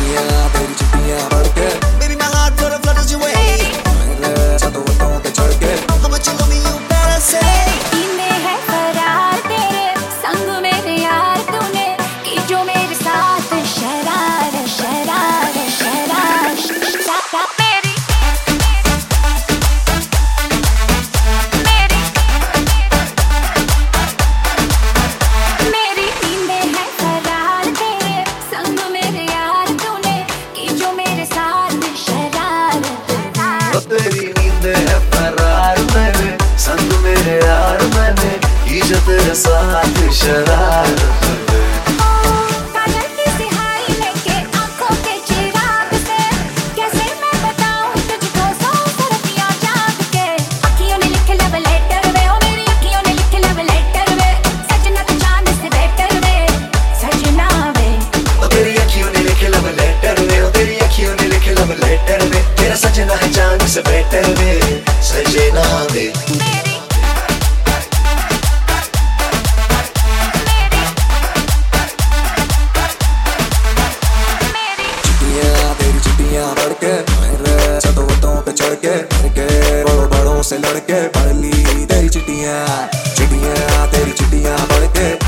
तेरी चिट्ठियां पढ़ के Baby, my heart flutters your way. मेरे छतों पे चढ़ के How much you love me, you better say. नींदे है फरार तेरे संग मेरे यार तूने की जो मेरे साथ शरार शरार शरार शरार मेरी नींदे है फरार तेरे संग मेरे यार तूने की जो मेरे साथ शरार तेरी नींद है फरार मैंने संग मेरे यार मैंने की जो तेरे साथ शरारत काजल की सिहाई लेके आंखों के चिराग से कैसे मैं बताऊं तुझको सौ सरतियां जाग के अखियों ने लिखे लव लेटर वे ओ मेरी अखियों ने लिखे लव लेटर वे सजना तू चांद से बेटर वे सजना वे ओ तेरी अखियों ने लिखे लव लेटर वे ओ तेरी अखियों ने लिखे लव लेटर वे तेरा सजना है चांद से बेटर वे सजना वे तेरी चिट्ठियां पढ़ के मेरे छतों पे चढ़ के बड़ों से लड़के पढ़ ली तेरी चिट्ठियां तेरी चिट्ठियां पढ़ के